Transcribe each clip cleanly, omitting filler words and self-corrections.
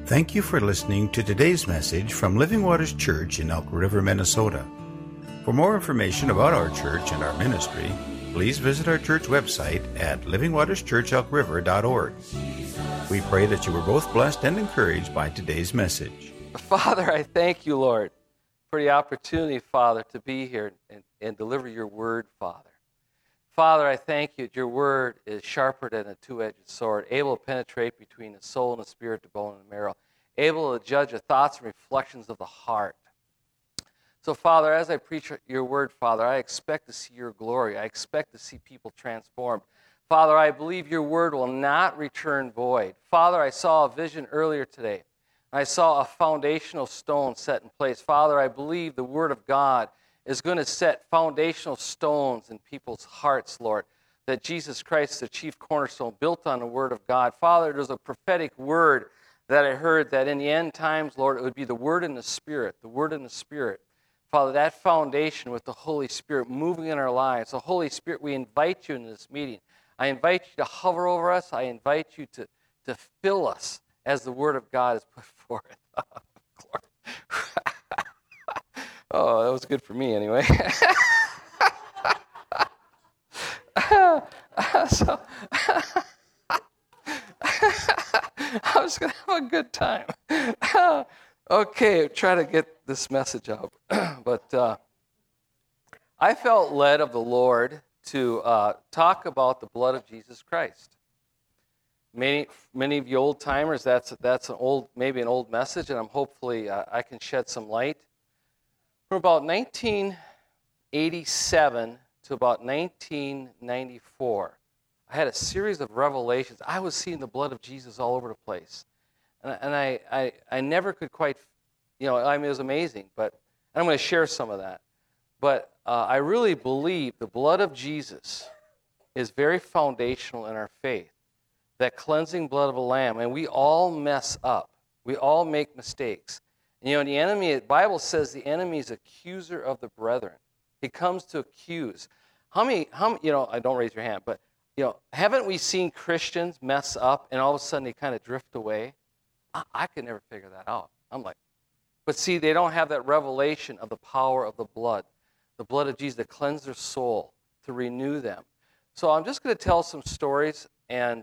Thank you for listening to today's message from Living Waters Church in Elk River, Minnesota. For more information about our church and our ministry, please visit our church website at livingwaterschurchelkriver.org. We pray that you were both blessed and encouraged by today's message. Father, I thank you, Lord, for the opportunity, Father, to be here and deliver your word, Father. Father, I thank you that your word is sharper than a two-edged sword, able to penetrate between the soul and the spirit, the bone and the marrow, able to judge the thoughts and reflections of the heart. So, Father, as I preach your word, Father, I expect to see your glory. I expect to see people transformed. Father, I believe your word will not return void. Father, I saw a vision earlier today. I saw a foundational stone set in place. Father, I believe the word of God is going to set foundational stones in people's hearts, Lord, that Jesus Christ, the chief cornerstone, built on the word of God. Father, there's a prophetic word that I heard that in the end times, Lord, it would be the word and the spirit, the word and the spirit. Father, that foundation with the Holy Spirit moving in our lives. The Holy Spirit, we invite you into this meeting. I invite you to hover over us. I invite you to fill us as the word of God is put forth. Oh, that was good for me anyway. So I was going to have a good time. Okay, try to get this message out. But I felt led of the Lord to talk about the blood of Jesus Christ. Many of you old timers, that's maybe an old message, and I'm hopefully I can shed some light. From about 1987 to about 1994, I had a series of revelations. I was seeing the blood of Jesus all over the place. And I never could quite, it was amazing. But I'm going to share some of that. But I really believe the blood of Jesus is very foundational in our faith. That cleansing blood of a lamb. And we all mess up. We all make mistakes. And, the enemy, the Bible says the enemy is accuser of the brethren. He comes to accuse. How many, don't raise your hand, but, haven't we seen Christians mess up and all of a sudden they kind of drift away? I could never figure that out. I'm like, but see, they don't have that revelation of the power of the blood of Jesus to cleanse their soul, to renew them. So I'm just going to tell some stories and,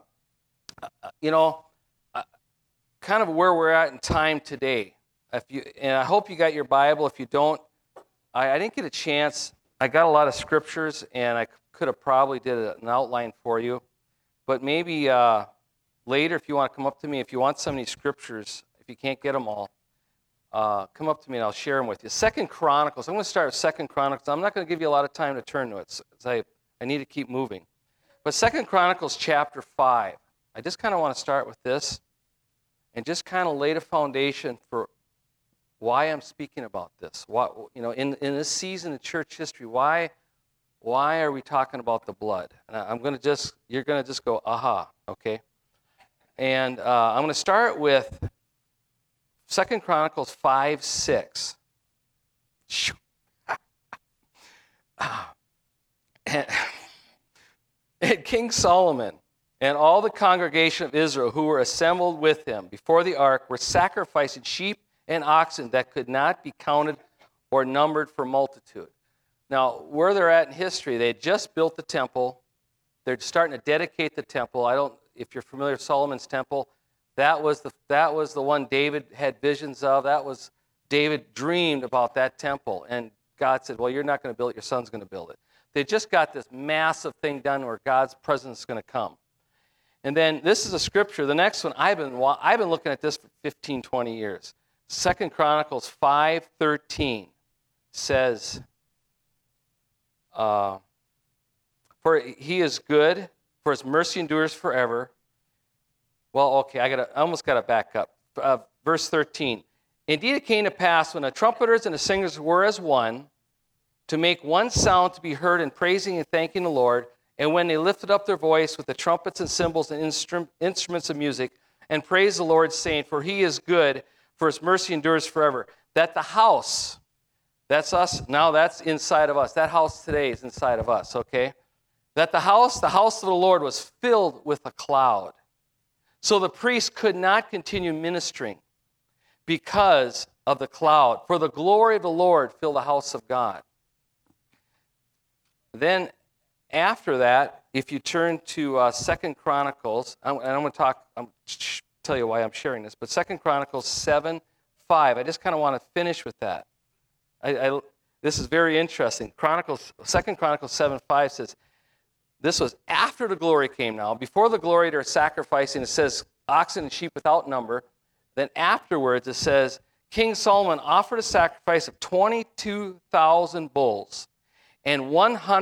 kind of where we're at in time today. And I hope you got your Bible. If you don't, I didn't get a chance. I got a lot of scriptures, and I could have probably did an outline for you. But maybe later, if you want to come up to me, if you want some of these scriptures, if you can't get them all, come up to me and I'll share them with you. 2 Chronicles. I'm going to start with 2 Chronicles. I'm not going to give you a lot of time to turn to it. I need to keep moving. But 2 Chronicles chapter 5. I just kind of want to start with this and just kind of lay the foundation for why I'm speaking about this. In this season of church history, why are we talking about the blood? And you're going to just go, aha, okay? And I'm going to start with 2 Chronicles 5:6. And King Solomon and all the congregation of Israel who were assembled with him before the ark were sacrificing sheep and oxen that could not be counted or numbered for multitude. Now, where they're at in history, they had just built the temple. They're starting to dedicate the temple. If you're familiar with Solomon's temple, that was the one David had visions of. David dreamed about that temple. And God said, well, you're not going to build it. Your son's going to build it. They just got this massive thing done where God's presence is going to come. And then this is a scripture. The next one, I've been looking at this for 15, 20 years. 2 Chronicles 5:13 says, for he is good, for his mercy endures forever. Well, okay, I almost got to back up. Verse 13. Indeed, it came to pass when the trumpeters and the singers were as one, to make one sound to be heard in praising and thanking the Lord, and when they lifted up their voice with the trumpets and cymbals and instruments of music, and praised the Lord, saying, for he is good, for his mercy endures forever. That the house, that's us, now that's inside of us. That house today is inside of us, okay? That the house of the Lord was filled with a cloud. So the priest could not continue ministering because of the cloud. For the glory of the Lord filled the house of God. Then after that, if you turn to 2 Chronicles, I'm going to tell you why I'm sharing this, but 2 Chronicles 7:5. I just kind of want to finish with that. This is very interesting. 2 Chronicles 7:5 says, this was after the glory came now. Before the glory, they're sacrificing. It says oxen and sheep without number. Then afterwards, it says, King Solomon offered a sacrifice of 22,000 bulls and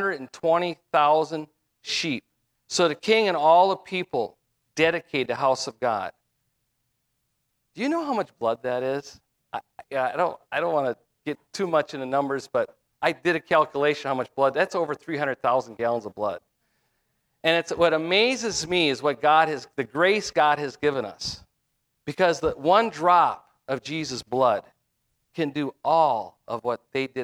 120,000 sheep. So the king and all the people dedicated the house of God. Do you know how much blood that is? I don't want to get too much into numbers, but I did a calculation how much blood. That's over 300,000 gallons of blood. And what amazes me is the grace God has given us. Because the one drop of Jesus' blood can do all of what they did,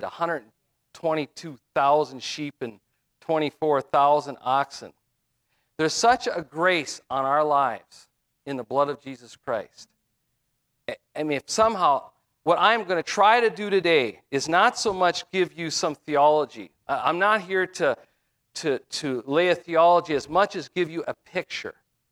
122,000 sheep and 24,000 oxen. There's such a grace on our lives in the blood of Jesus Christ. I mean, if somehow, what I'm going to try to do today is not so much give you some theology. I'm not here to lay a theology as much as give you a picture.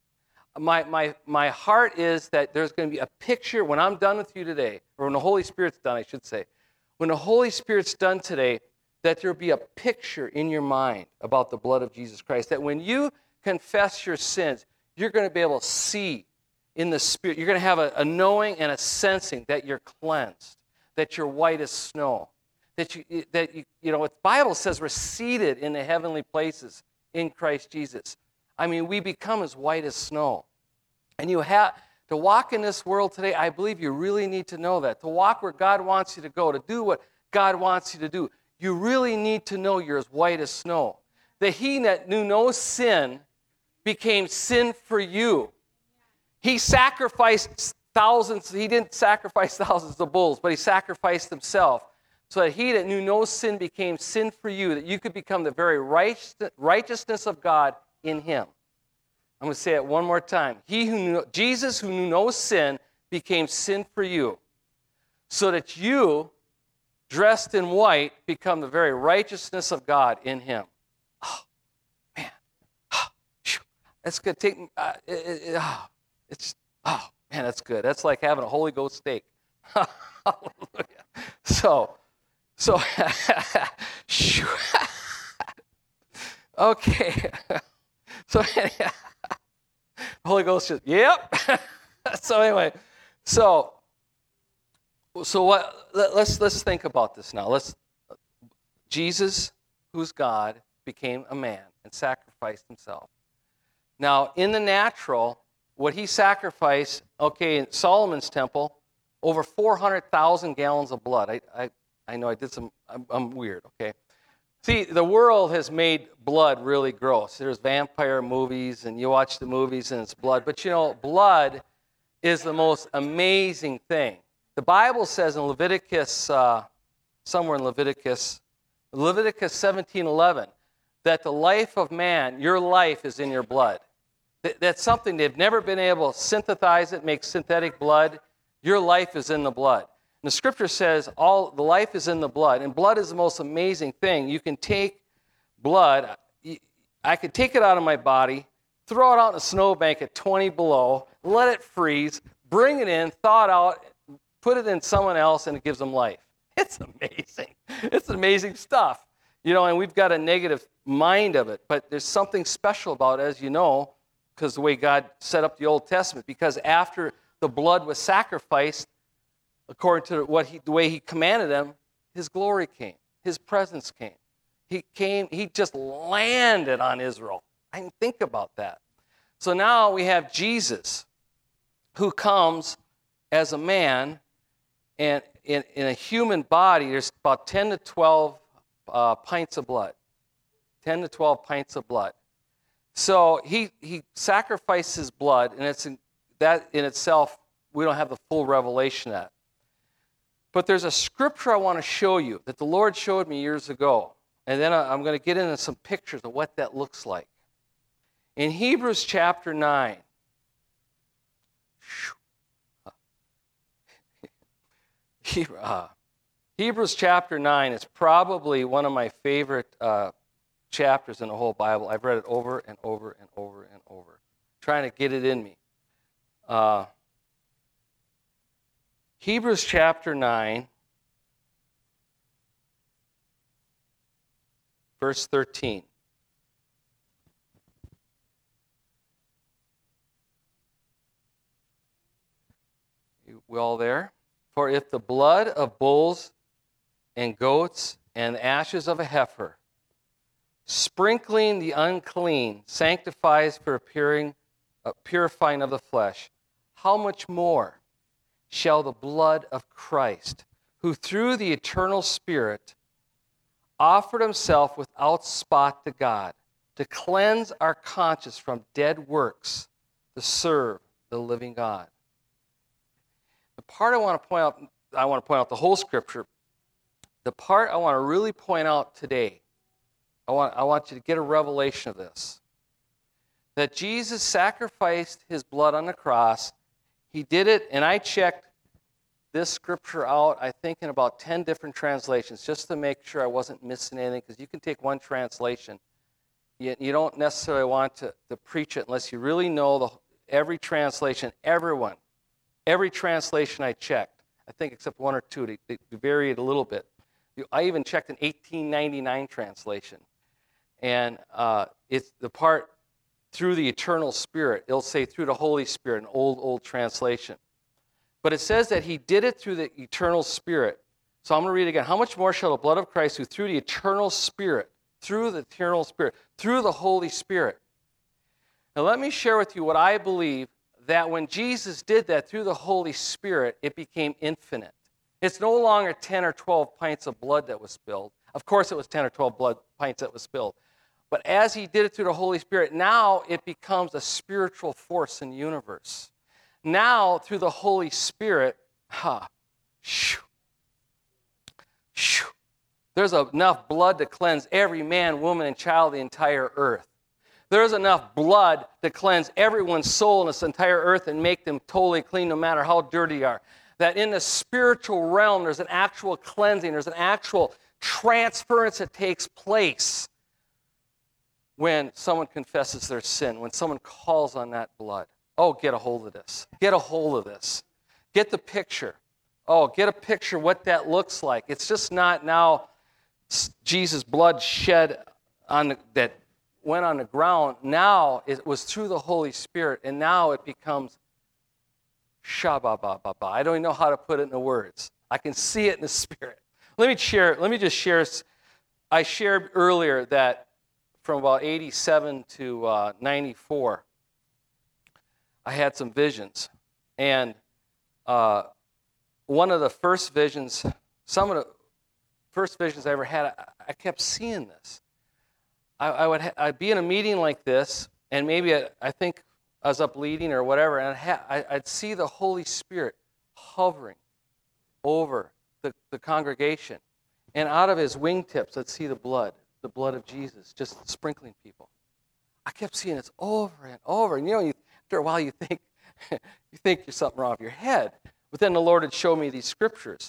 My heart is that there's going to be a picture when I'm done with you today, or when the Holy Spirit's done, I should say. When the Holy Spirit's done today, that there'll be a picture in your mind about the blood of Jesus Christ. That when you confess your sins, you're going to be able to see in the Spirit. You're going to have a knowing and a sensing that you're cleansed, that you're white as snow. That you know what the Bible says, we're seated in the heavenly places in Christ Jesus. I mean, we become as white as snow. And you have to walk in this world today, I believe you really need to know that. To walk where God wants you to go, to do what God wants you to do, you really need to know you're as white as snow. That he that knew no sin became sin for you. He sacrificed thousands. He didn't sacrifice thousands of bulls, but he sacrificed himself. So that he that knew no sin became sin for you, that you could become the very righteousness of God in him. I'm going to say it one more time. Jesus, who knew no sin, became sin for you, so that you, dressed in white, become the very righteousness of God in him. Oh, man. Oh, that's good. Oh, man, that's good. That's like having a Holy Ghost steak. Hallelujah. So, okay. So, the Holy Ghost just, yep. So anyway, so what? Let's think about this now. Jesus, who's God, became a man and sacrificed himself. Now, in the natural, what he sacrificed, okay, in Solomon's temple, over 400,000 gallons of blood. I know I did some, I'm weird, okay? See, the world has made blood really gross. There's vampire movies, and you watch the movies, and it's blood. But you know, blood is the most amazing thing. The Bible says in Leviticus, somewhere in Leviticus 17:11, that the life of man, your life is in your blood. That's something they've never been able to synthesize it, make synthetic blood. Your life is in the blood. And the scripture says all the life is in the blood, and blood is the most amazing thing. You can take blood, I could take it out of my body, throw it out in a snowbank at 20 below, let it freeze, bring it in, thaw it out, put it in someone else, and it gives them life. It's amazing. It's amazing stuff. You know, and we've got a negative mind of it, but there's something special about it, as you know, because the way God set up the Old Testament, because after the blood was sacrificed, according to the way he commanded them, his glory came. His presence came. He just landed on Israel. I didn't think about that. So now we have Jesus, who comes as a man, and in a human body, there's about 10 to 12 pints of blood. 10 to 12 pints of blood. So he sacrificed his blood, and that in itself, we don't have the full revelation of that. But there's a scripture I want to show you that the Lord showed me years ago. And then I'm going to get into some pictures of what that looks like. In Hebrews chapter 9, Hebrews chapter 9 is probably one of my favorite chapters in the whole Bible. I've read it over and over and over and over, trying to get it in me. Hebrews chapter 9, verse 13. We all there? For if the blood of bulls and goats and the ashes of a heifer, sprinkling the unclean, sanctifies for purifying of the flesh, how much more shall the blood of Christ, who through the eternal Spirit offered himself without spot to God, to cleanse our conscience from dead works, to serve the living God. The part I want to point out the whole Scripture. The part I want to really point out today, I want you to get a revelation of this. That Jesus sacrificed his blood on the cross. He did it, and I checked this Scripture out, I think, in about 10 different translations, just to make sure I wasn't missing anything, because you can take one translation. You don't necessarily want to preach it unless you really know every translation, every translation I checked, I think except one or two, they vary it a little bit. I even checked an 1899 translation. And it's the part through the eternal Spirit. It'll say through the Holy Spirit, an old translation. But it says that he did it through the eternal Spirit. So I'm going to read it again. How much more shall the blood of Christ, who through the eternal Spirit, through the Holy Spirit. Now let me share with you what I believe, that when Jesus did that through the Holy Spirit, it became infinite. It's no longer 10 or 12 pints of blood that was spilled. Of course it was 10 or 12 pints that was spilled. But as he did it through the Holy Spirit, now it becomes a spiritual force in the universe. Now, through the Holy Spirit, there's enough blood to cleanse every man, woman, and child of the entire earth. There's enough blood to cleanse everyone's soul in this entire earth and make them totally clean no matter how dirty they are. That in the spiritual realm, there's an actual cleansing, there's an actual transference that takes place when someone confesses their sin, when someone calls on that blood. Oh, get a hold of this. Get a hold of this. Get the picture. Oh, get a picture what that looks like. It's just not now Jesus' blood shed that went on the ground. Now it was through the Holy Spirit, and now it becomes shabba-ba-ba-ba. I don't even know how to put it into words. I can see it in the Spirit. Let me just share. I shared earlier that from about 87 to 94, I had some visions. And one of the first visions, some of the first visions I ever had, I kept seeing this. I'd be in a meeting like this, and maybe I think I was up leading or whatever, and I'd see the Holy Spirit hovering over the congregation. And out of his wingtips, I'd see the blood of Jesus, just sprinkling people. I kept seeing this over and over. And after a while, you think there's something wrong with your head. But then the Lord had shown me these scriptures.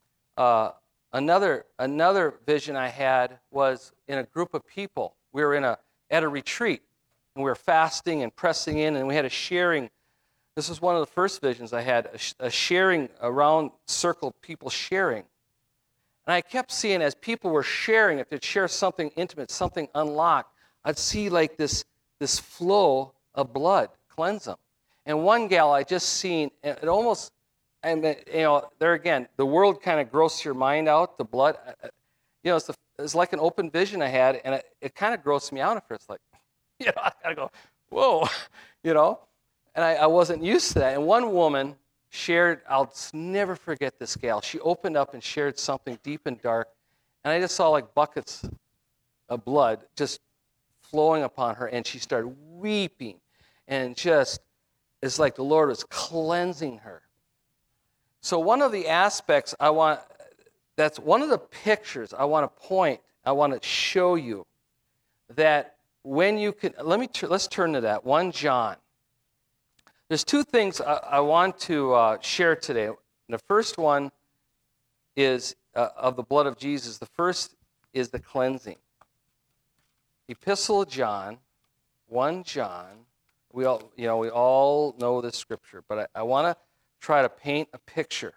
Another vision I had was in a group of people. We were at a retreat, and we were fasting and pressing in, and we had a sharing. This was one of the first visions I had, a sharing, around circle, people sharing. And I kept seeing as people were sharing, if they'd share something intimate, something unlocked, I'd see like this flow of blood cleanse them. And one gal I just seen, it almost, there again, the world kind of grosses your mind out, the blood. It's like an open vision I had, and it kind of grossed me out at first. Like, I gotta go, whoa, and I wasn't used to that. And one woman shared, I'll never forget this gal. She opened up and shared something deep and dark, and I just saw like buckets of blood just flowing upon her, and she started weeping, and just, it's like the Lord was cleansing her. So one of the aspects that's one of the pictures I want to show you, that when you can, let's turn to that, 1 John. There's two things I want to share today. The first one is of the blood of Jesus. The first is the cleansing. Epistle of John, 1 John. We all know this scripture, but I want to try to paint a picture.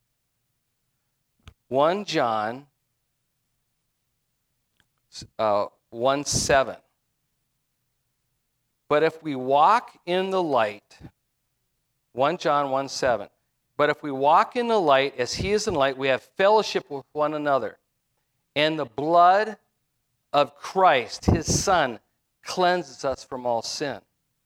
1 John 1:7. But if we walk in the light, 1 John 1:7. But if we walk in the light as he is in light, we have fellowship with one another. And the blood of Christ, his Son, cleanses us from all sin.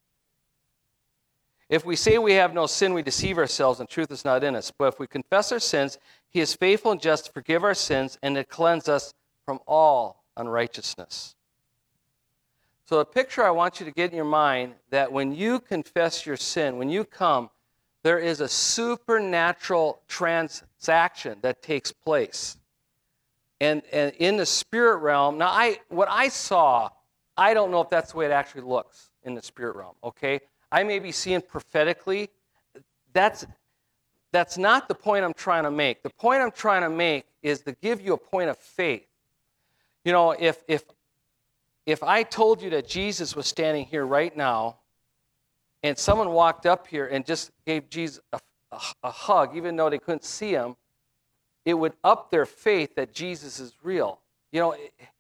If we say we have no sin, we deceive ourselves, and truth is not in us. But if we confess our sins, he is faithful and just to forgive our sins and to cleanse us from all unrighteousness. So the picture I want you to get in your mind, that when you confess your sin, when you come, there is a supernatural transaction that takes place. And in the spirit realm, now what I saw, I don't know if that's the way it actually looks in the spirit realm, okay? I may be seeing prophetically. That's not the point I'm trying to make. The point I'm trying to make is to give you a point of faith. You know, if I told you that Jesus was standing here right now, and someone walked up here and just gave Jesus a hug, even though they couldn't see him, it would up their faith that Jesus is real. You know,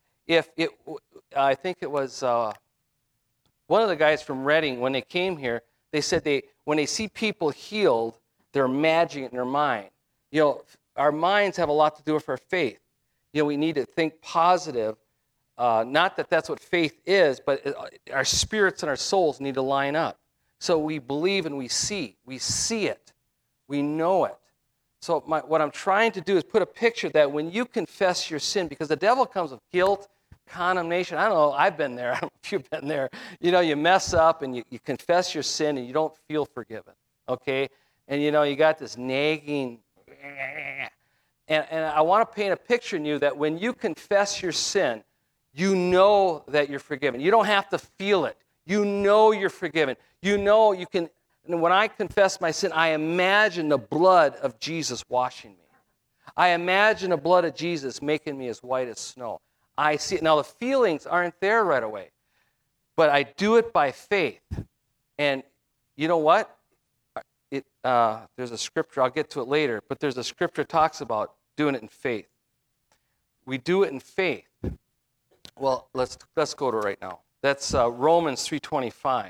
I think it was one of the guys from Reading, when they came here, they said when they see people healed, they're imagining it in their mind. You know, our minds have a lot to do with our faith. You know, we need to think positive. Not that that's what faith is, but our spirits and our souls need to line up. So we believe and we see. We see it. We know it. So what I'm trying to do is put a picture that when you confess your sin, because the devil comes with guilt, condemnation. I don't know. I've been there. I don't know if you've been there. You know, you mess up and you confess your sin and you don't feel forgiven. Okay? And, you know, you got this nagging. And I want to paint a picture in you that when you confess your sin, you know that you're forgiven. You don't have to feel it. You know you're forgiven. You know you can. And when I confess my sin, I imagine the blood of Jesus washing me. I imagine the blood of Jesus making me as white as snow. I see it. Now, the feelings aren't there right away, but I do it by faith. And you know what? There's a scripture, I'll get to it later, but there's a scripture that talks about doing it in faith. We do it in faith. Well, let's go to it right now. That's Romans 3:25.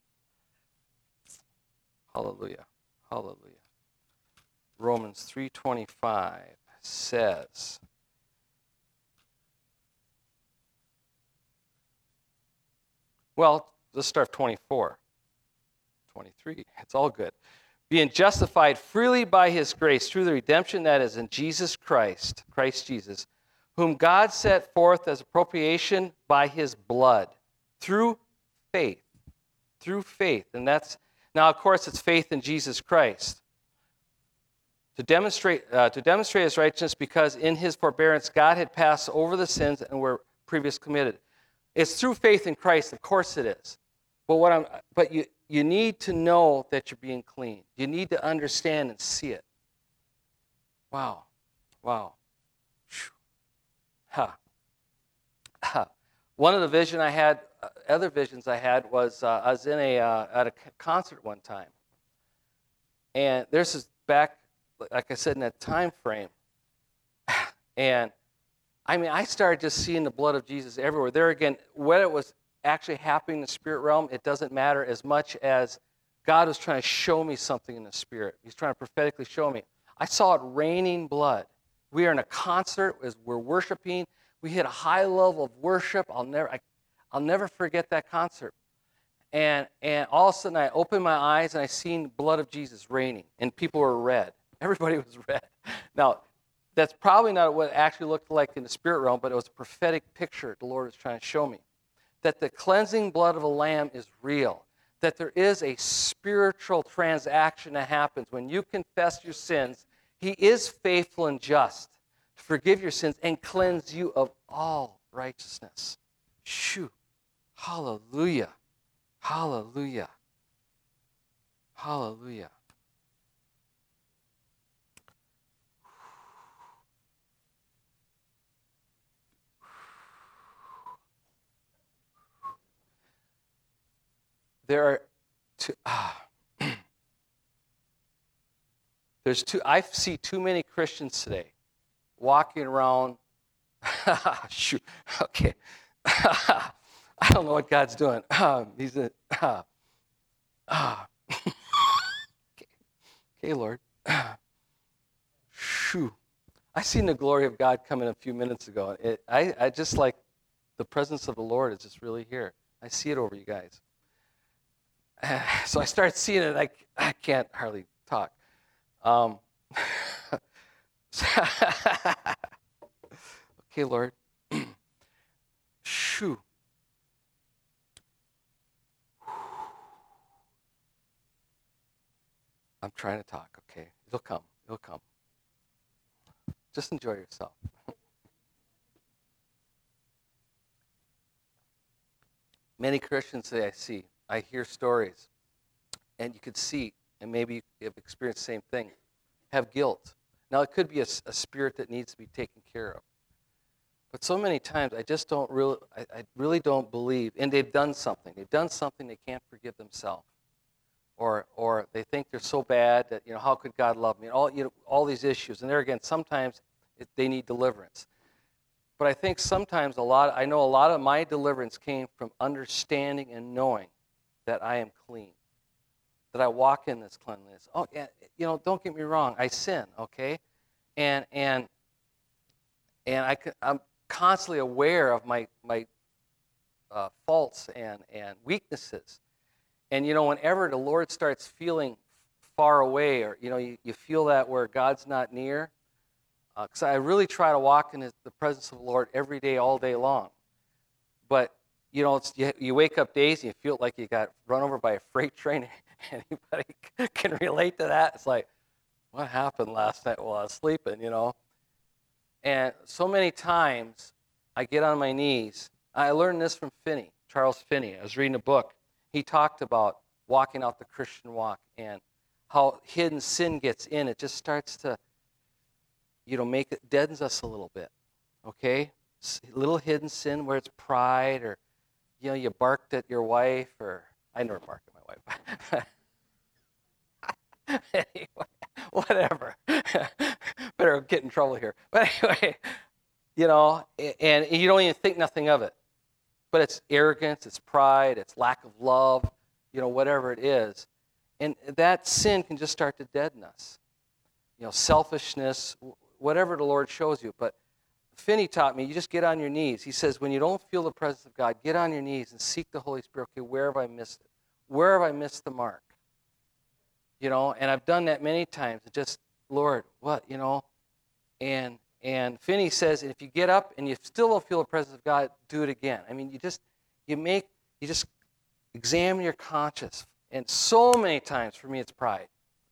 Hallelujah. Hallelujah. Romans 3:25 says, well, let's start 24. 23. It's all good. Being justified freely by his grace through the redemption that is in Jesus Christ, Christ Jesus, whom God set forth as appropriation by his blood, through faith. Through faith. And that's, now of course it's faith in Jesus Christ. To demonstrate his righteousness, because in his forbearance God had passed over the sins and were previously committed. It's through faith in Christ, of course it is. But you need to know that you're being clean. You need to understand and see it. Wow. Wow. Ha. Ha. One of the visions I had, other visions I had was I was in at a concert one time. And this is back, like I said, in that time frame. And I mean, I started just seeing the blood of Jesus everywhere. There again, whether it was actually happening in the spirit realm, it doesn't matter as much as God was trying to show me something in the spirit. He's trying to prophetically show me. I saw it raining blood. We are in a concert as we're worshiping. We hit a high level of worship. I'll never forget that concert. And all of a sudden I opened my eyes and I seen the blood of Jesus raining, and people were red. Everybody was red. Now, that's probably not what it actually looked like in the spirit realm, but it was a prophetic picture the Lord was trying to show me. That the cleansing blood of a lamb is real. That there is a spiritual transaction that happens. When you confess your sins, he is faithful and just to forgive your sins and cleanse you of all righteousness. Shoo. Hallelujah. Hallelujah. Hallelujah. there are two, I see too many Christians today walking around. Shoot, okay. I don't know what God's doing. He's a, okay, Lord. Shoo. I seen the glory of God come in a few minutes ago. I just like the presence of the Lord is just really here. I see it over you guys. So I start seeing it. I can't hardly talk. Okay, Lord. Shoo. I'm trying to talk, okay? It'll come. It'll come. Just enjoy yourself. Many Christians today I hear stories, and you could see, and maybe you've experienced the same thing, have guilt. Now, it could be a spirit that needs to be taken care of. But so many times, I really don't believe, and they've done something. They've done something they can't forgive themselves. Or they think they're so bad that, how could God love me? And all these issues. And there again, sometimes they need deliverance. But I think sometimes I know a lot of my deliverance came from understanding and knowing that I am clean, that I walk in this cleanliness. Oh, yeah, don't get me wrong, I sin, okay? And I'm constantly aware of my faults and weaknesses. And, whenever the Lord starts feeling far away, or, you feel that where God's not near, because I really try to walk in the presence of the Lord every day, all day long. But, you wake up days and you feel like you got run over by a freight train. Anybody can relate to that? It's like, what happened last night while I was sleeping, And so many times I get on my knees. I learned this from Charles Finney. I was reading a book. He talked about walking out the Christian walk and how hidden sin gets in. It just starts to, deadens us a little bit, okay? Little hidden sin where it's pride, or, you barked at your wife, or I never barked at my wife. Anyway, whatever. Better get in trouble here. But anyway, and you don't even think nothing of it. But it's arrogance, it's pride, it's lack of love, whatever it is. And that sin can just start to deaden us. Selfishness, whatever the Lord shows you. But Finney taught me, you just get on your knees. He says, when you don't feel the presence of God, get on your knees and seek the Holy Spirit. Okay, where have I missed it? Where have I missed the mark? And I've done that many times. Just, Lord, what, And Finney says, if you get up and you still don't feel the presence of God, do it again. I mean, you just examine your conscience. And so many times for me, it's pride.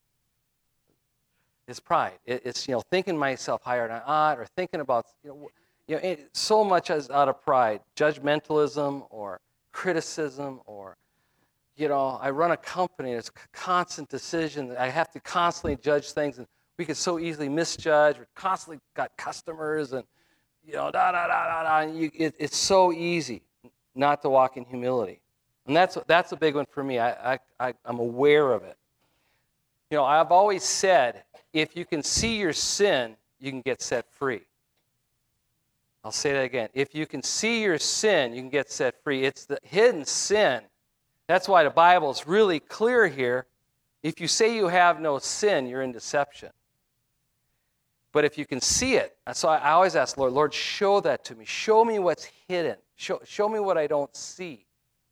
It's pride. It's thinking myself higher than I ought, or thinking about so much as out of pride, judgmentalism or criticism, or I run a company. It's a constant decision. I have to constantly judge things, and we could so easily misjudge. We're constantly got customers, and And it's so easy not to walk in humility, and that's a big one for me. I'm aware of it. I've always said, if you can see your sin, you can get set free. I'll say that again. If you can see your sin, you can get set free. It's the hidden sin. That's why the Bible is really clear here. If you say you have no sin, you're in deception. But if you can see it, so I always ask Lord, show that to me. Show me what's hidden. Show me what I don't see.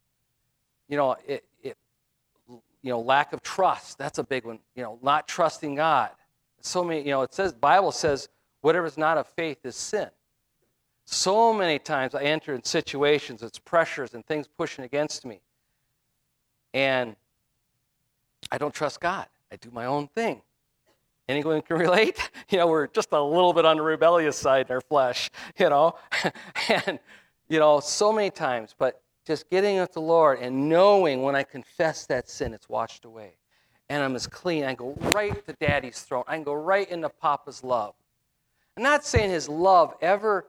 Lack of trust. That's a big one. Not trusting God. So many. The Bible says, whatever is not of faith is sin. So many times I enter in situations, it's pressures and things pushing against me, and I don't trust God. I do my own thing. Anyone can relate? We're just a little bit on the rebellious side in our flesh, and, so many times, but just getting with the Lord and knowing when I confess that sin, it's washed away. And I'm as clean. I can go right to Daddy's throne. I can go right into Papa's love. I'm not saying his love ever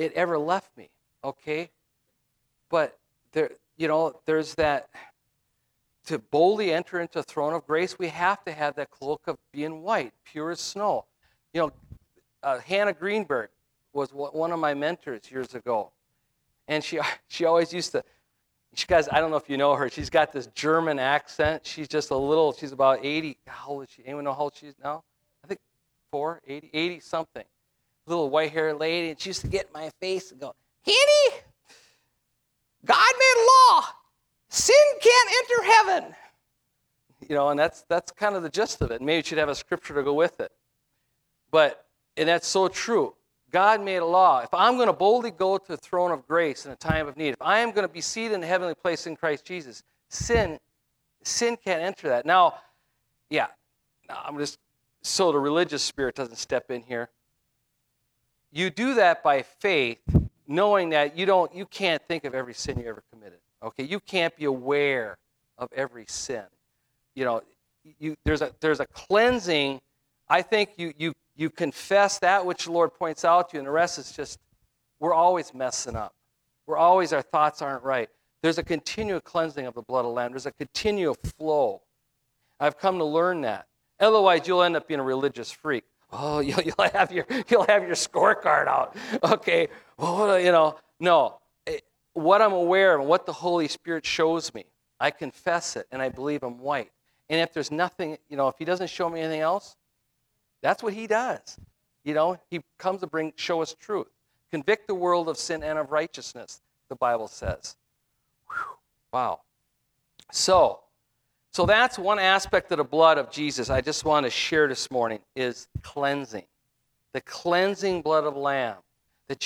left me, okay? But there's that, to boldly enter into the throne of grace, we have to have that cloak of being white, pure as snow. Hannah Greenberg was one of my mentors years ago. And she always used to, guys, I don't know if you know her. She's got this German accent. She's she's about 80. How old is she? Anyone know how old she is now? I think 80 something. Little white-haired lady. And she used to get in my face and go, Henny, God made a law. Sin can't enter heaven. And that's kind of the gist of it. Maybe you should have a scripture to go with it. And that's so true. God made a law. If I'm going to boldly go to the throne of grace in a time of need, if I am going to be seated in the heavenly place in Christ Jesus, sin can't enter that. Now, I'm just so the religious spirit doesn't step in here. You do that by faith, knowing that you can't think of every sin you ever committed. Okay, you can't be aware of every sin. There's a cleansing. I think you confess that which the Lord points out to you, and the rest is just, we're always messing up. Our thoughts aren't right. There's a continual cleansing of the blood of the Lamb. There's a continual flow. I've come to learn that. Otherwise, you'll end up being a religious freak. Oh, you'll have your scorecard out. Okay, well, no. What I'm aware of and what the Holy Spirit shows me, I confess it, and I believe I'm white. And if there's nothing, if He doesn't show me anything else, that's what He does. He comes to show us truth. Convict the world of sin and of righteousness, the Bible says. Whew. Wow. So that's one aspect of the blood of Jesus I just want to share this morning is cleansing. The cleansing blood of the Lamb. That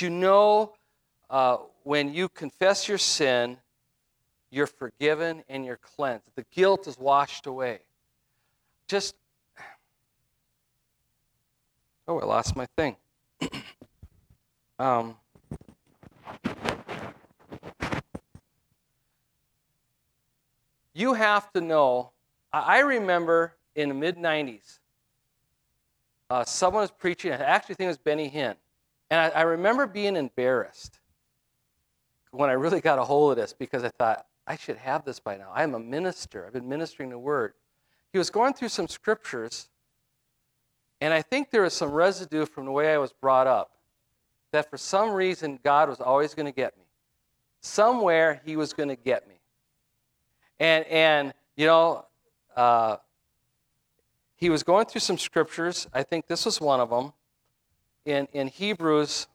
when you confess your sin, you're forgiven and you're cleansed. The guilt is washed away. I lost my thing. You have to know, I remember in the mid-90s, someone was preaching, I actually think it was Benny Hinn, and I remember being embarrassed when I really got a hold of this because I thought, I should have this by now. I'm a minister. I've been ministering the Word. He was going through some scriptures, and I think there was some residue from the way I was brought up that for some reason God was always going to get me. Somewhere He was going to get me. And he was going through some scriptures. I think this was one of them. In Hebrews,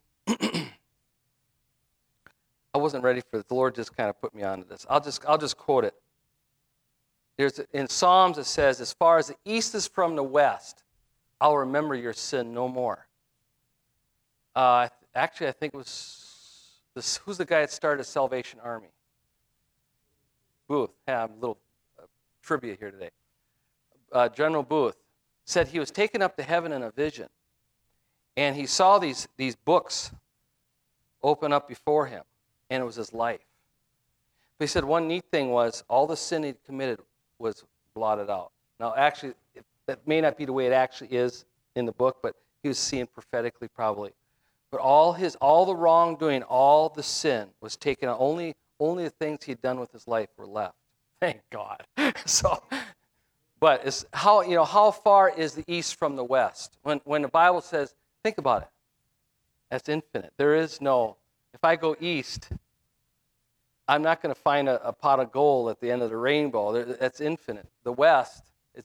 I wasn't ready for it. The Lord just kind of put me onto this. I'll just quote it. In Psalms it says, as far as the east is from the west, I'll remember your sin no more. Actually, I think it was who's the guy that started the Salvation Army? Booth. I have a little trivia here today. General Booth said he was taken up to heaven in a vision, and he saw these books open up before him, and it was his life. But he said one neat thing was all the sin he'd committed was blotted out. Now, actually, that may not be the way it actually is in the book, but he was seeing prophetically probably. But all the wrongdoing, all the sin was taken out. Only the things he'd done with his life were left. Thank God. But it's how far is the east from the west? When the Bible says, think about it. That's infinite. There is no. If I go east, I'm not going to find a pot of gold at the end of the rainbow. That's infinite. The west,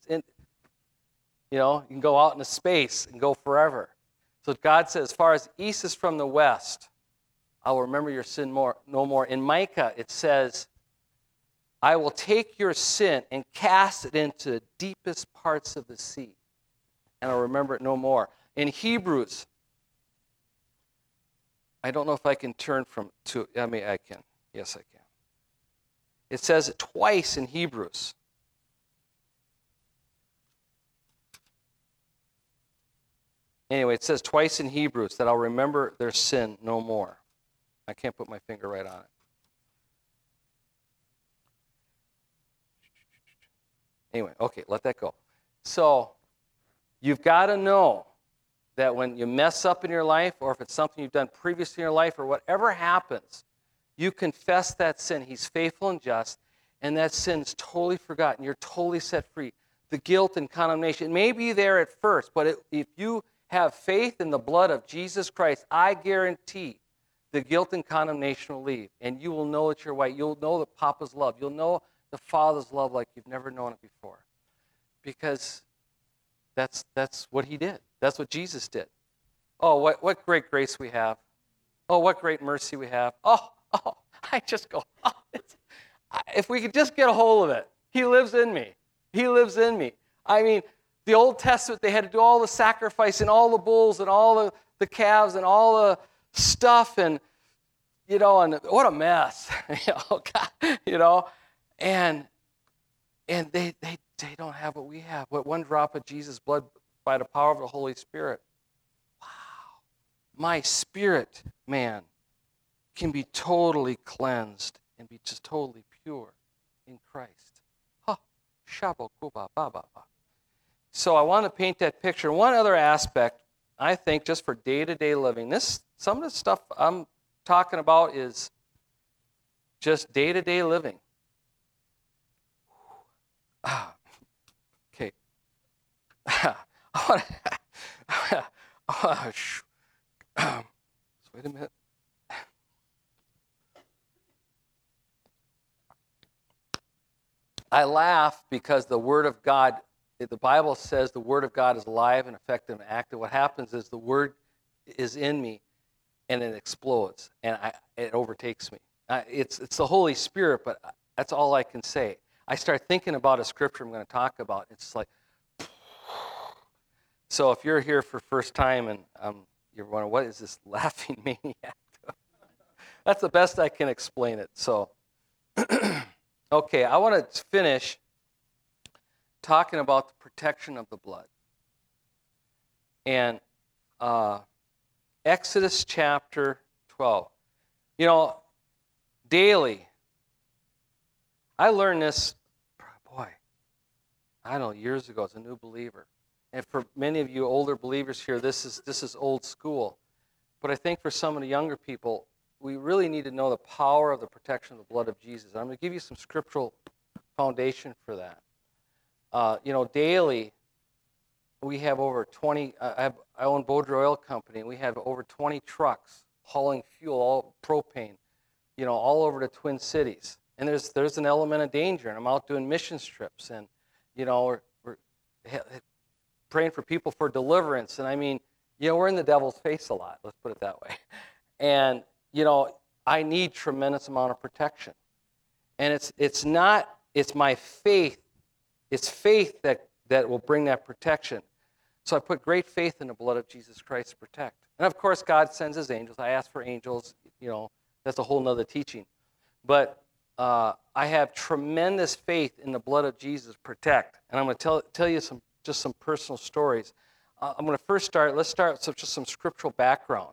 you can go out into space and go forever. So God says, as far as east is from the west, I will remember your sin no more. In Micah, it says, I will take your sin and cast it into the deepest parts of the sea, and I'll remember it no more. In Hebrews, I don't know if I can turn I can. Yes, I can. It says it twice in Hebrews. Anyway, it says twice in Hebrews that I'll remember their sin no more. I can't put my finger right on it. Anyway, okay, let that go. So, you've got to know that when you mess up in your life, or if it's something you've done previously in your life, or whatever happens, you confess that sin. He's faithful and just, and that sin's totally forgotten. You're totally set free. The guilt and condemnation may be there at first, but if you have faith in the blood of Jesus Christ, I guarantee the guilt and condemnation will leave, and you will know that you're white. You'll know the Papa's love. You'll know the Father's love like you've never known it before, because that's what he did. That's what Jesus did. Oh, what great grace we have. Oh, what great mercy we have. Oh, I just go, if we could just get a hold of it. He lives in me. He lives in me. I mean, the Old Testament, they had to do all the sacrifice and all the bulls and all the calves and all the stuff, and, and what a mess. And they don't have what we have, but one drop of Jesus' blood by the power of the Holy Spirit. Wow. My spirit, man, can be totally cleansed and be just totally pure in Christ. So I want to paint that picture. One other aspect, I think, just for day-to-day living, some of the stuff I'm talking about is just day-to-day living. Okay. Wait a minute. I laugh because the Word of God, the Bible says the Word of God is alive and effective and active. What happens is the Word is in me and it explodes and it overtakes me. It's the Holy Spirit, but that's all I can say. I start thinking about a scripture I'm going to talk about. It's like, so if you're here for first time and you're wondering, what is this laughing maniac? That's the best I can explain it. So, okay, I want to finish talking about the protection of the blood. And Exodus chapter 12. Daily, I learned this, years ago as a new believer. And for many of you older believers here, this is old school. But I think for some of the younger people, we really need to know the power of the protection of the blood of Jesus. And I'm going to give you some scriptural foundation for that. Daily, we have over 20, I own Bodra Oil Company, and we have over 20 trucks hauling fuel, all propane, all over the Twin Cities. And there's an element of danger, and I'm out doing mission trips, and, we're praying for people for deliverance. And I mean, we're in the devil's face a lot, let's put it that way. And, I need tremendous amount of protection. And it's my faith. It's faith that will bring that protection. So I put great faith in the blood of Jesus Christ to protect. And of course, God sends his angels. I ask for angels, that's a whole nother teaching. But I have tremendous faith in the blood of Jesus to protect. And I'm going to tell you some personal stories. I'm going to let's start with just some scriptural background.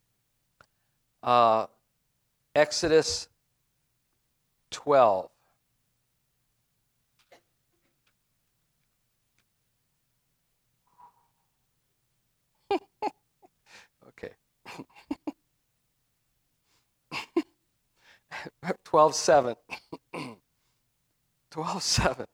Exodus 12. Okay. 12:7. 12:7.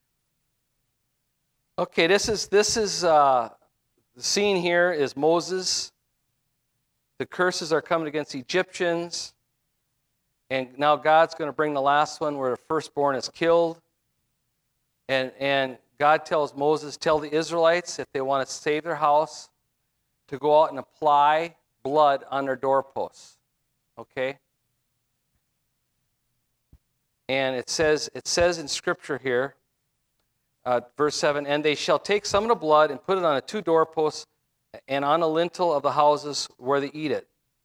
Okay, this is the scene here is Moses. The curses are coming against Egyptians. And now God's going to bring the last one where the firstborn is killed. And God tells Moses, tell the Israelites, if they want to save their house, to go out and apply blood on their doorposts. Okay? And it says in Scripture here, verse 7, and they shall take some of the blood and put it on the two doorposts and on the lintel of the houses where they eat it.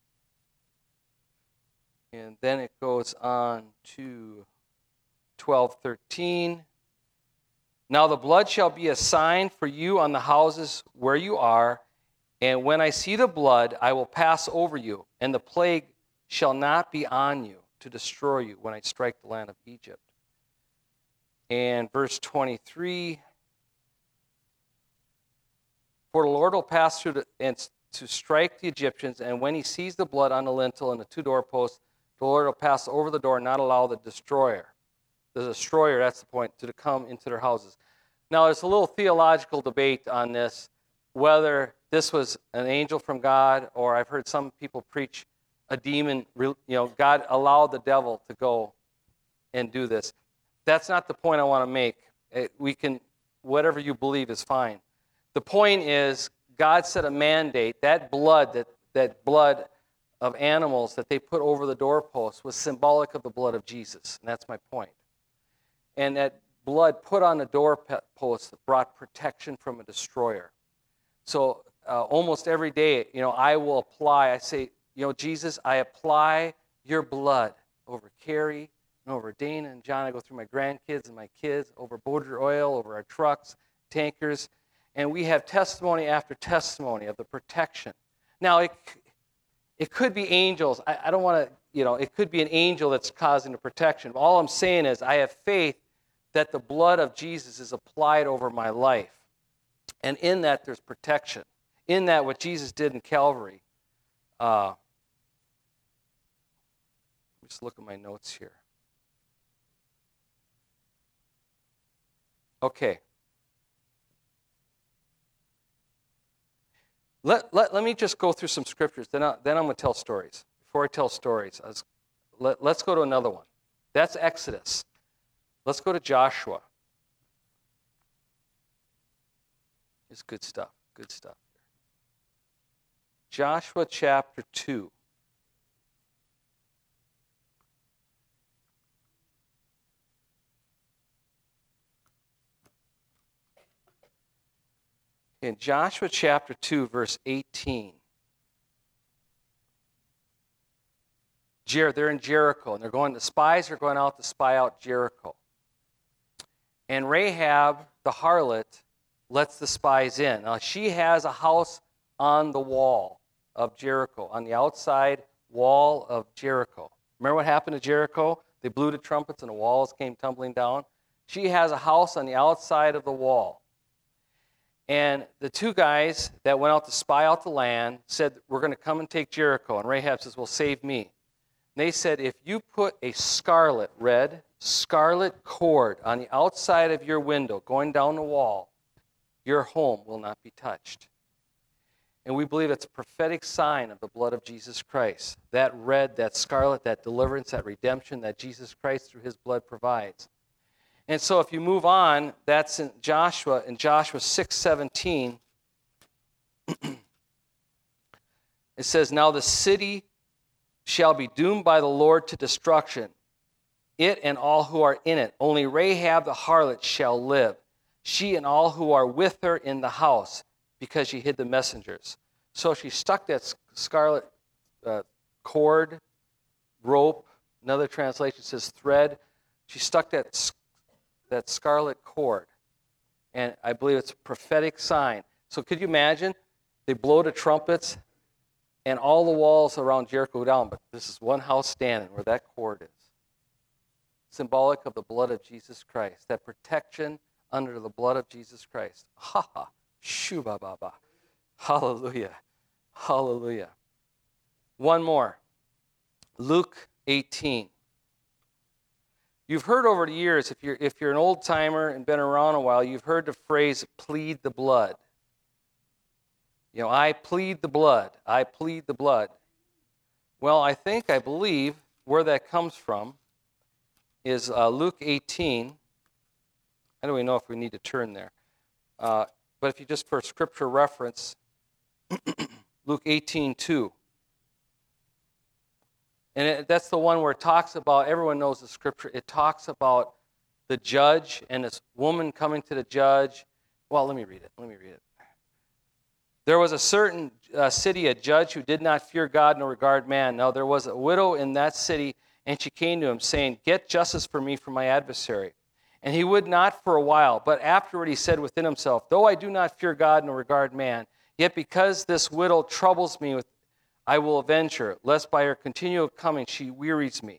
And then it goes on to 12:13. Now the blood shall be a sign for you on the houses where you are, and when I see the blood, I will pass over you, and the plague shall not be on you to destroy you when I strike the land of Egypt. And verse 23, for the Lord will pass through and to strike the Egyptians, and when he sees the blood on the lintel and the two doorposts, the Lord will pass over the door and not allow the destroyer. the destroyer, that's the point, to come into their houses. Now, there's a little theological debate on this, whether this was an angel from God, or I've heard some people preach a demon, God allowed the devil to go and do this. That's not the point I want to make. Whatever you believe is fine. The point is, God set a mandate. That blood of animals that they put over the doorpost was symbolic of the blood of Jesus, and that's my point. And that blood put on the doorpost brought protection from a destroyer. So almost every day, I will apply. I say, Jesus, I apply your blood over Carrie and over Dana and John. I go through my grandkids and my kids, over Boder Oil, over our trucks, tankers, and we have testimony after testimony of the protection. Now, it could be angels. I don't want to, it could be an angel that's causing the protection. All I'm saying is I have faith that the blood of Jesus is applied over my life. And in that, there's protection. In that, what Jesus did in Calvary. Just look at my notes here. Okay. Let me just go through some scriptures. Then I'm going to tell stories. Before I tell stories, let's go to another one. That's Exodus. Let's go to Joshua. It's good stuff. Good stuff. Joshua chapter 2. In Joshua chapter 2, verse 18. They're in Jericho, and the spies are going out to spy out Jericho. And Rahab, the harlot, lets the spies in. Now, she has a house on the wall of Jericho, on the outside wall of Jericho. Remember what happened to Jericho? They blew the trumpets and the walls came tumbling down. She has a house on the outside of the wall. And the two guys that went out to spy out the land said, we're going to come and take Jericho. And Rahab says, well, save me. And they said, if you put a red scarlet cord on the outside of your window going down the wall, your home will not be touched. And we believe it's a prophetic sign of the blood of Jesus Christ. That red, that scarlet, that deliverance, that redemption that Jesus Christ through his blood provides. And so if you move on, that's in Joshua 6:17. It says, now the city shall be doomed by the Lord to destruction, it and all who are in it. Only Rahab the harlot shall live, she and all who are with her in the house, because she hid the messengers. So she stuck that scarlet cord, rope, another translation says thread. She stuck that scarlet cord. And I believe it's a prophetic sign. So could you imagine? They blow the trumpets and all the walls around Jericho go down, but this is one house standing where that cord is. Symbolic of the blood of Jesus Christ. That protection under the blood of Jesus Christ. Ha ha. Shuba baba. Hallelujah. Hallelujah. One more. Luke 18. You've heard over the years, if you're an old timer and been around a while, you've heard the phrase plead the blood. I plead the blood. I plead the blood. Well, I believe where that comes from is Luke 18. I don't even know if we need to turn there. But if you just for scripture reference, Luke 18:2. And that's the one where it talks about, everyone knows the scripture, it talks about the judge and this woman coming to the judge. Well, let me read it. There was a certain city, a judge who did not fear God nor regard man. Now there was a widow in that city, and she came to him, saying, get justice for me from my adversary. And he would not for a while, but afterward he said within himself, though I do not fear God nor regard man, yet because this widow troubles me, I will avenge her, lest by her continual coming she wearies me.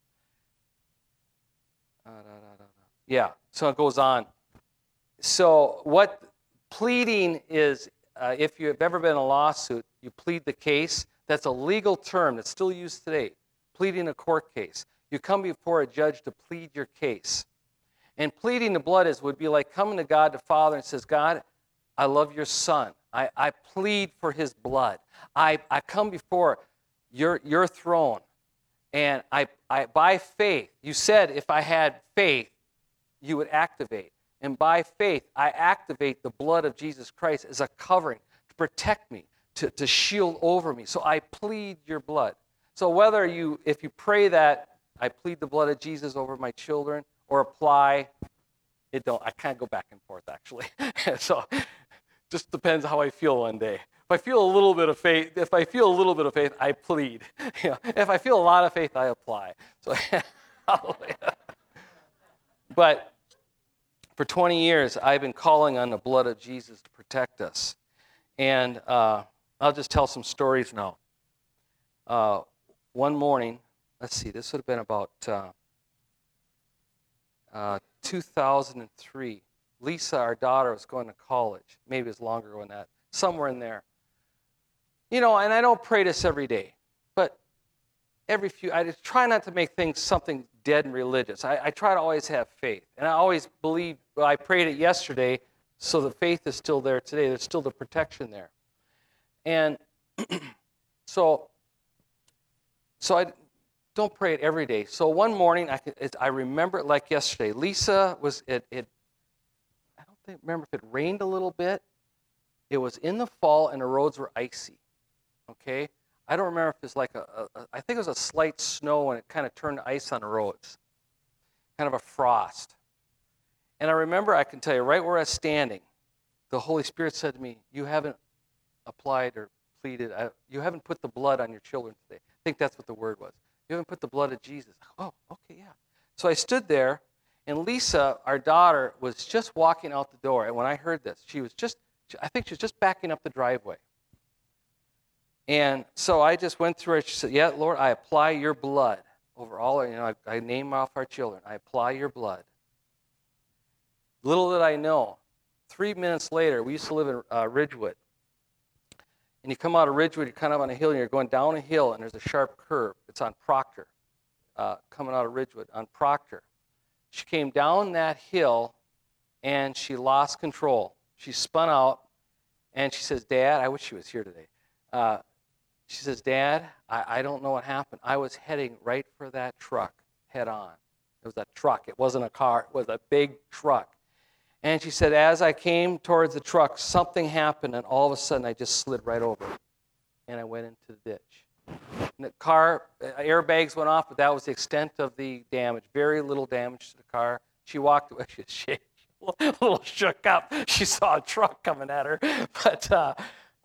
Yeah, so it goes on. So what pleading is, if you have ever been in a lawsuit, you plead the case. That's a legal term that's still used today, pleading a court case. You come before a judge to plead your case. And pleading the blood would be like coming to God the Father and says, God, I love your Son. I plead for his blood. I come before your throne. And I by faith, you said if I had faith, you would activate. And by faith, I activate the blood of Jesus Christ as a covering to protect me, to shield over me. So I plead your blood. So if you pray that, I plead the blood of Jesus over my children, or apply, I can't go back and forth, actually. So just depends how I feel one day. If I feel a little bit of faith, I plead. If I feel a lot of faith, I apply. So, but for 20 years, I've been calling on the blood of Jesus to protect us. And I'll just tell some stories now. One morning, let's see, this would have been about 2003. Lisa, our daughter, was going to college. Maybe it was longer than that. Somewhere in there. And I don't pray this every day, but I just try not to make things something dead and religious. I try to always have faith. And I always believe, I prayed it yesterday, so the faith is still there today. There's still the protection there. And so I don't pray it every day. So one morning, I remember it like yesterday. Lisa was, I don't remember if it rained a little bit. It was in the fall, and the roads were icy. Okay? I don't remember if it was like I think it was a slight snow, and it kind of turned to ice on the roads. Kind of a frost. And I remember, I can tell you, right where I was standing, the Holy Spirit said to me, you haven't applied or pleaded, you haven't put the blood on your children today. I think that's what the word was. You haven't put the blood of Jesus. Oh, okay, yeah. So I stood there, and Lisa, our daughter, was just walking out the door. And when I heard this, I think she was just backing up the driveway. And so I just went through it. She said, yeah, Lord, I apply your blood over all, I name off our children. I apply your blood. Little did I know, 3 minutes later, we used to live in Ridgewood. And you come out of Ridgewood, you're kind of on a hill, and you're going down a hill, and there's a sharp curve. It's on Proctor, coming out of Ridgewood, on Proctor. She came down that hill, and she lost control. She spun out, and she says, Dad, I wish she was here today. She says, Dad, I don't know what happened. I was heading right for that truck head on. It was a truck. It wasn't a car. It was a big truck. And she said, as I came towards the truck, something happened, and all of a sudden I just slid right over it. And I went into the ditch. And the car, airbags went off, but that was the extent of the damage. Very little damage to the car. She walked away. She was shaking, a little shook up. She saw a truck coming at her. But,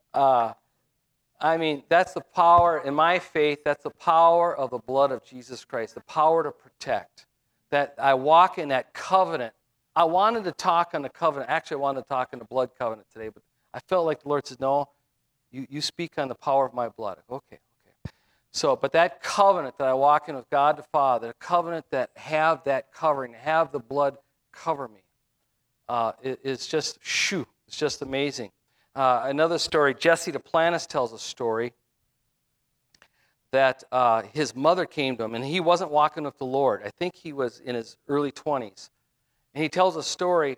that's the power, in my faith, that's the power of the blood of Jesus Christ, the power to protect. That I walk in that covenant. I wanted to talk on the covenant. Actually, I wanted to talk on the blood covenant today, but I felt like the Lord said, no, you speak on the power of my blood. Okay. So, but that covenant that I walk in with God the Father, the covenant that have that covering, have the blood cover me, it's just, it's just amazing. Another story, Jesse Duplantis tells a story that his mother came to him, and he wasn't walking with the Lord. I think he was in his early 20s. And he tells a story,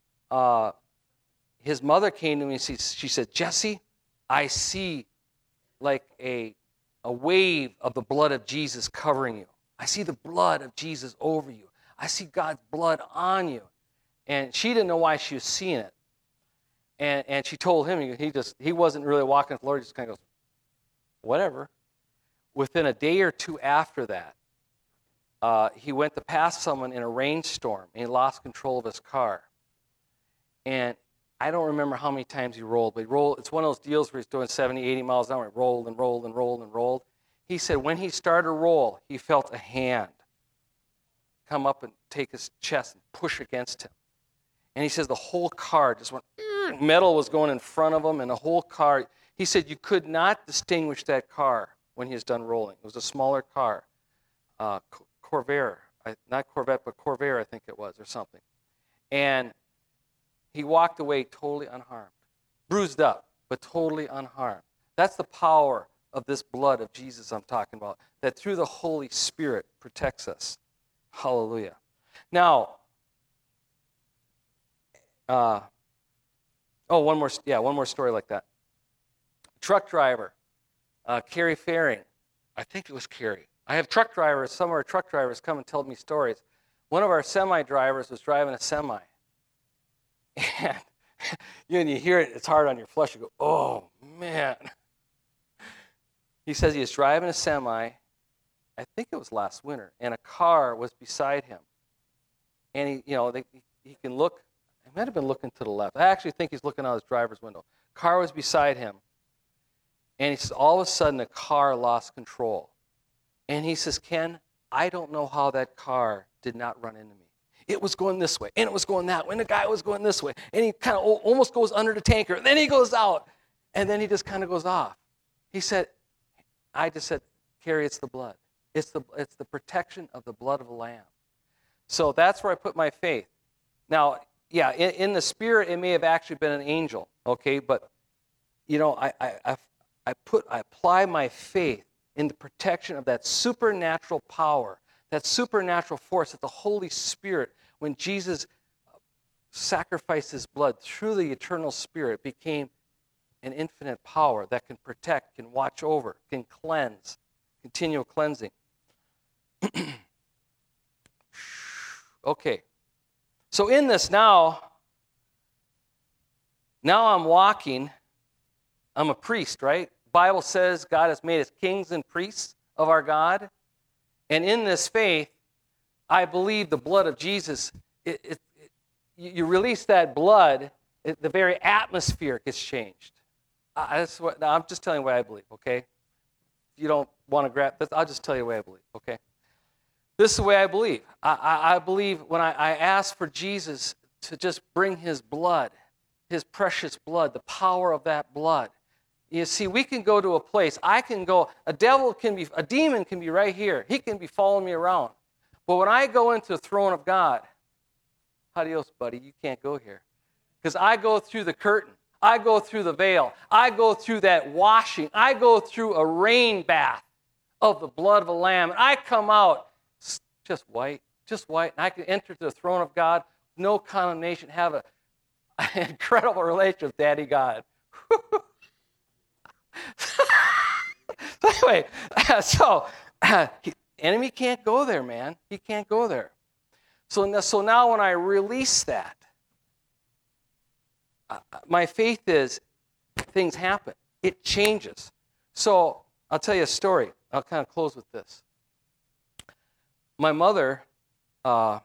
his mother came to me, and she said, Jesse, I see like a wave of the blood of Jesus covering you. I see the blood of Jesus over you. I see God's blood on you. And she didn't know why she was seeing it. And she told him, he wasn't really walking with the Lord, he just kind of goes, whatever. Within a day or two after that, he went to pass someone in a rainstorm, and he lost control of his car. And I don't remember how many times he rolled, but it's one of those deals where he's doing 70, 80 miles an hour. He rolled and rolled and rolled and rolled. He said when he started to roll, he felt a hand come up and take his chest and push against him. And he says the whole car just went, metal was going in front of him, and the whole car, he said you could not distinguish that car when he was done rolling. It was a smaller car, Corvair, not Corvette, but Corvair, I think it was, or something. And he walked away totally unharmed, bruised up, but totally unharmed. That's the power of this blood of Jesus I'm talking about, that through the Holy Spirit protects us. Hallelujah. Now, one more story like that. Truck driver, Carrie Faring. I think it was Carrie. I have truck drivers, some of our truck drivers come and tell me stories. One of our semi drivers was driving a semi. And when you hear it, it's hard on your flesh. You go, oh, man. He says he was driving a semi, I think it was last winter, and a car was beside him. And he can look, he might have been looking to the left. I actually think he's looking out his driver's window. Car was beside him. And he says, all of a sudden, the car lost control. And he says, Ken, I don't know how that car did not run into me. It was going this way, and it was going that way, and the guy was going this way. And he kind of almost goes under the tanker. And then he goes out, and then he just kind of goes off. He said, I just said, Carrie, it's the blood. It's the protection of the blood of the Lamb. So that's where I put my faith. Now, yeah, in the spirit, it may have actually been an angel, okay? But, I apply my faith in the protection of that supernatural power, that supernatural force that the Holy Spirit, when Jesus sacrificed his blood through the eternal Spirit, became an infinite power that can protect, can watch over, can cleanse, continual cleansing. Okay. So in this now I'm walking. I'm a priest, right? The Bible says God has made us kings and priests of our God. And in this faith, I believe the blood of Jesus, you release that blood, the very atmosphere gets changed. I'm just telling you what I believe, okay? If you don't want to grab this, I'll just tell you the way I believe, okay? This is the way I believe. I believe when I ask for Jesus to just bring his blood, his precious blood, the power of that blood. You see, we can go to a place. I can go, a demon can be right here. He can be following me around. But when I go into the throne of God, adios, buddy, you can't go here. Because I go through the curtain. I go through the veil. I go through that washing. I go through a rain bath of the blood of a lamb. And I come out just white. And I can enter the throne of God, no condemnation, have an incredible relationship with Daddy God. Anyway, enemy can't go there, man. He can't go there. So now when I release that, my faith is things happen. It changes. So I'll tell you a story. I'll kind of close with this. My mother my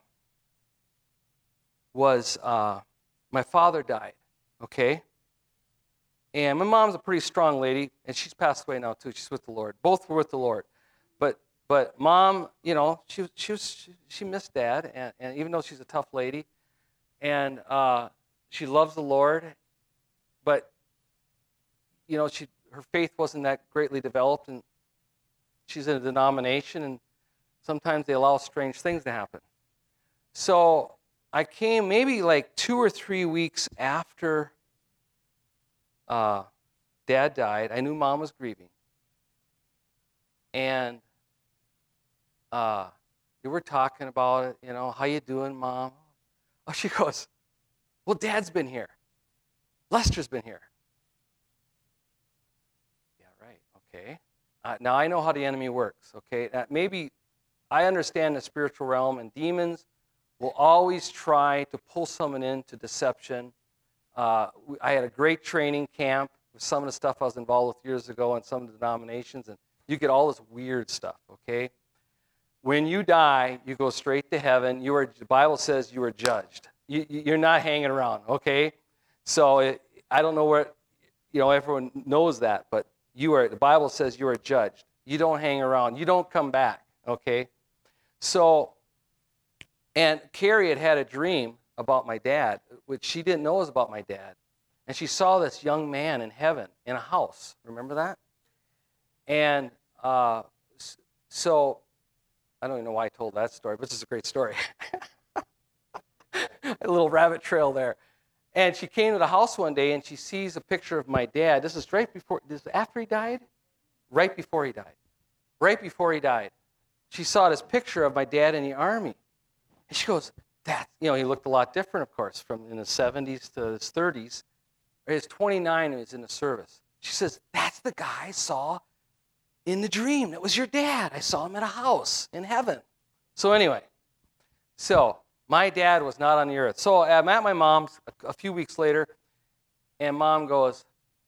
father died, okay? And my mom's a pretty strong lady, and she's passed away now too. She's with the Lord. Both were with the Lord. But mom, she missed dad, and even though she's a tough lady, and she loves the Lord, but her faith wasn't that greatly developed, and she's in a denomination, and sometimes they allow strange things to happen. So I came maybe like 2 or 3 weeks after Dad died. I knew Mom was grieving. And we were talking about it, how you doing, Mom? Oh, she goes, well, Dad's been here. Lester's been here. Yeah, right, okay. Now I know how the enemy works, okay? Maybe I understand the spiritual realm, and demons will always try to pull someone into deception. I had a great training camp with some of the stuff I was involved with years ago in some of the denominations, and you get all this weird stuff, okay? When you die, you go straight to heaven. The Bible says you are judged. You're not hanging around, okay? So I don't know where, everyone knows that, but the Bible says you are judged. You don't hang around. You don't come back, okay? So, and Carrie had a dream about my dad, which she didn't know was about my dad. And she saw this young man in heaven in a house. Remember that? And so, I don't even know why I told that story, but this is a great story. A little rabbit trail there. And she came to the house one day, and she sees a picture of my dad. This is after he died? right before he died. Right before he died. She saw this picture of my dad in the Army. And she goes, he looked a lot different, of course, from in the 70s to his 30s. He was 29 and he was in the service. She says, that's the guy I saw in the dream. That was your dad. I saw him at a house in heaven. So anyway, my dad was not on the earth. So I'm at my mom's a few weeks later, and Mom goes,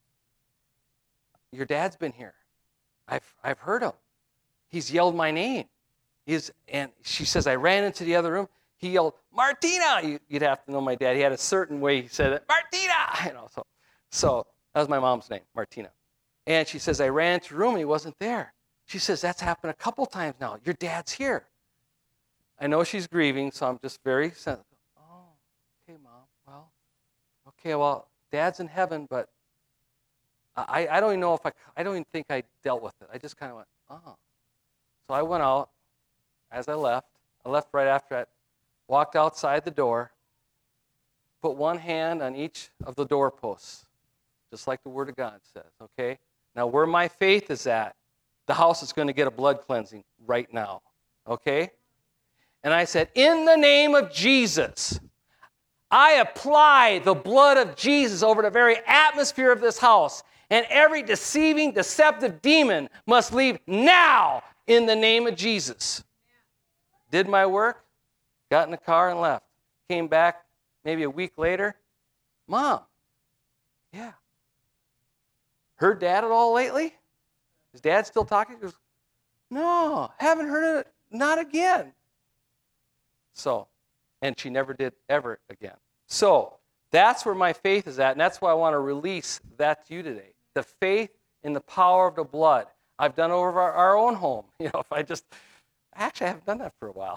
your dad's been here. I've heard him. He's yelled my name. And she says, I ran into the other room. He yelled, Martina! You'd have to know my dad. He had a certain way he said it, Martina! So that was my mom's name, Martina. And she says, I ran into the room and he wasn't there. She says, that's happened a couple times now. Your dad's here. I know she's grieving, so I'm just very sensitive. Oh, okay, Mom. Well, Dad's in heaven, but I don't even know I don't even think I dealt with it. I just kind of went, oh. So I went out. As I left right after that, walked outside the door, put one hand on each of the doorposts, just like the Word of God says, okay? Now, where my faith is at, the house is going to get a blood cleansing right now, okay? And I said, in the name of Jesus, I apply the blood of Jesus over the very atmosphere of this house, and every deceiving, deceptive demon must leave now in the name of Jesus. Did my work, got in the car and left. Came back maybe a week later. Mom, yeah. Heard Dad at all lately? Is Dad still talking? He goes, no, haven't heard it, not again. So, and she never did ever again. So, that's where my faith is at, and that's why I want to release that to you today. The faith in the power of the blood. I've done over our own home. Actually, I haven't done that for a while.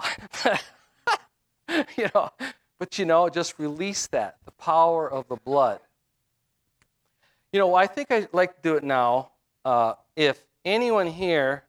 But just release that, the power of the blood. I think I'd like to do it now. If anyone here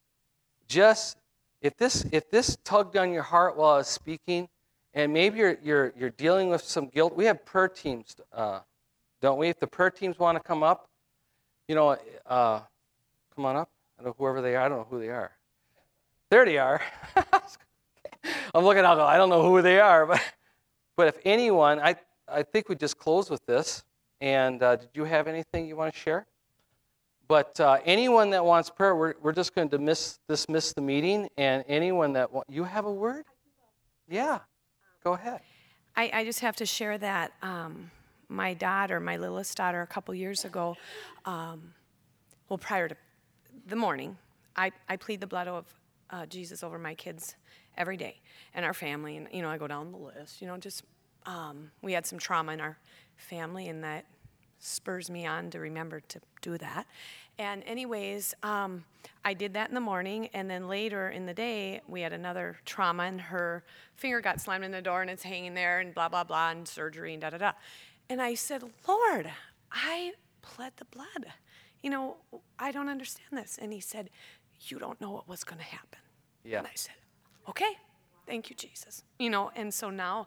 if this tugged on your heart while I was speaking, and maybe you're dealing with some guilt, we have prayer teams, don't we? If the prayer teams want to come up, come on up. I don't know whoever they are. I don't know who they are. There they are. I'm looking out. I don't know who they are, but if anyone, I think we just close with this. And did you have anything you want to share? But anyone that wants prayer, we're just going to dismiss the meeting. And anyone that you have a word? Yeah, go ahead. I just have to share that my littlest daughter, a couple years ago, prior to the morning, I plead the blood of Jesus over my kids every day and our family. And, I go down the list, we had some trauma in our family, and that spurs me on to remember to do that. And anyways, I did that in the morning, and then later in the day, we had another trauma, and her finger got slammed in the door, and it's hanging there, and blah, blah, blah, and surgery, and da-da-da. And I said, Lord, I pled the blood. I don't understand this. And he said, you don't know what was going to happen. Yeah. And I said, okay, thank you, Jesus. And so now,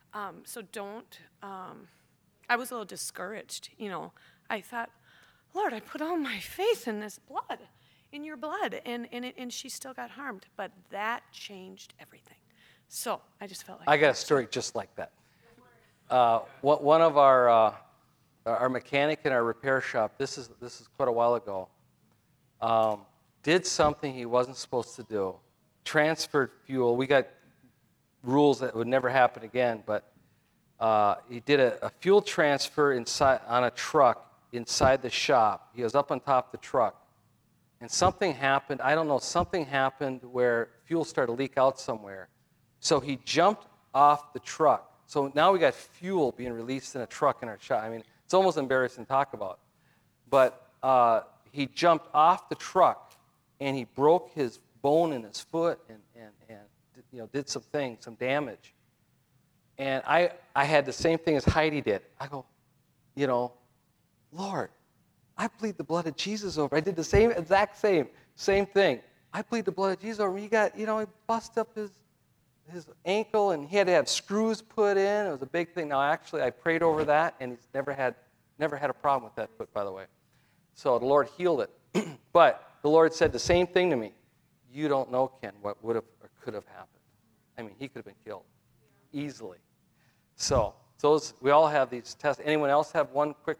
I was a little discouraged. I thought, Lord, I put all my faith in this blood, in your blood, and she still got harmed. But that changed everything. So I just felt like I got a story just like that. One of our mechanic in our repair shop, this is quite a while ago, did something he wasn't supposed to do. Transferred fuel. We got rules that would never happen again, but he did a fuel transfer on a truck inside the shop. He was up on top of the truck, and something happened. I don't know. Something happened where fuel started to leak out somewhere. So he jumped off the truck. So now we got fuel being released in a truck in our shop. I mean, it's almost embarrassing to talk about. But he jumped off the truck, and he broke his bone in his foot and did some damage. And I had the same thing as Heidi did. I go, Lord, I plead the blood of Jesus over. I did the exact same thing. I plead the blood of Jesus over. He got, he busted up his ankle, and he had to have screws put in. It was a big thing. Now, actually, I prayed over that, and he's never had a problem with that foot, by the way. So the Lord healed it. But the Lord said the same thing to me. You don't know, Ken, what would have or could have happened. I mean, he could have been killed easily. So we all have these tests. Anyone else have one quick?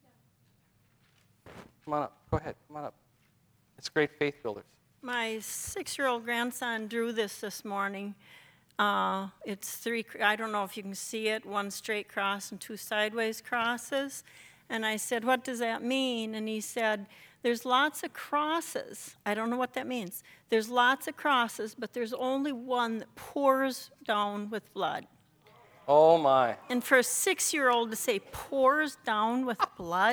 Come on up. Go ahead. Come on up. It's great faith builders. My 6-year-old grandson drew this morning. It's 3, I don't know if you can see it, 1 straight cross and 2 sideways crosses. And I said, what does that mean? And he said, there's lots of crosses. I don't know what that means. There's lots of crosses, but there's only one that pours down with blood. Oh, my. And for a 6-year-old to say pours down with blood.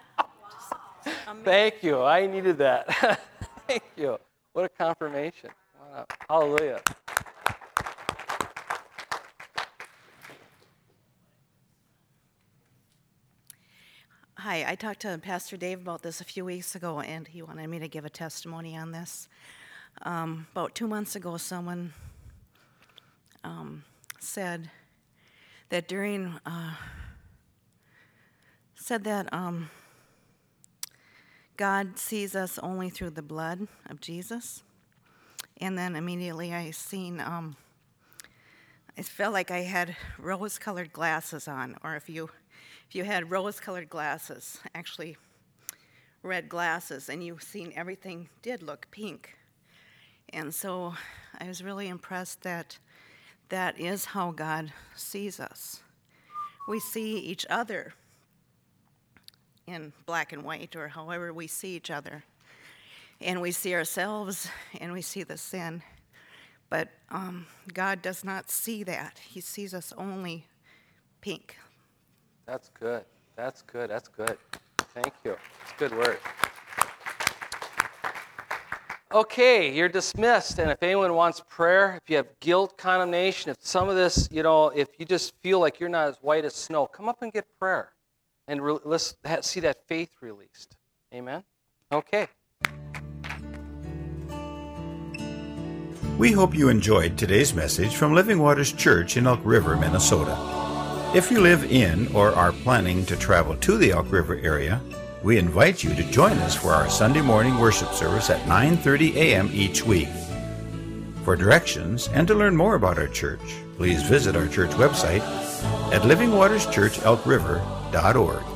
Thank you. I needed that. Thank you. What a confirmation. Come on up. Hallelujah. Hi, I talked to Pastor Dave about this a few weeks ago, and he wanted me to give a testimony on this. About 2 months ago, someone said that God sees us only through the blood of Jesus. And then immediately I felt like I had rose-colored glasses on, or if you had rose-colored glasses, actually red glasses, and you've seen everything did look pink. And so I was really impressed that that is how God sees us. We see each other in black and white, or however we see each other. And we see ourselves, and we see the sin. But God does not see that. He sees us only pink. That's good. That's good. That's good. Thank you. It's a good word. Okay, you're dismissed. And if anyone wants prayer, if you have guilt, condemnation, if some of this, if you just feel like you're not as white as snow, come up and get prayer. And let's see that faith released. Amen? Okay. We hope you enjoyed today's message from Living Waters Church in Elk River, Minnesota. If you live in or are planning to travel to the Elk River area, we invite you to join us for our Sunday morning worship service at 9:30 a.m. each week. For directions and to learn more about our church, please visit our church website at livingwaterschurchelkriver.org.